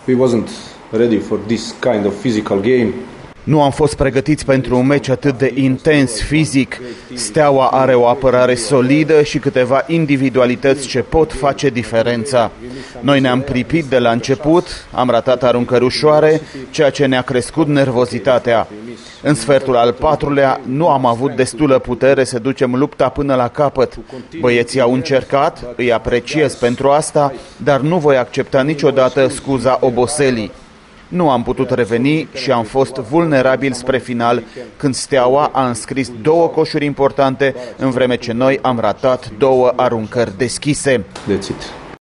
We wasn't ready for this kind of physical game. Nu am fost pregătiți pentru un meci atât de intens fizic. Steaua are o apărare solidă și câteva individualități ce pot face diferența. Noi ne-am pripit de la început, am ratat aruncări ușoare, ceea ce ne-a crescut nervozitatea. În sfertul al patrulea nu am avut destulă putere să ducem lupta până la capăt. Băieții au încercat, îi apreciez pentru asta, dar nu voi accepta niciodată scuza oboselii. Nu am putut reveni și am fost vulnerabil spre final când Steaua a înscris 2 coșuri importante, în vreme ce noi am ratat 2 aruncări deschise. That's it.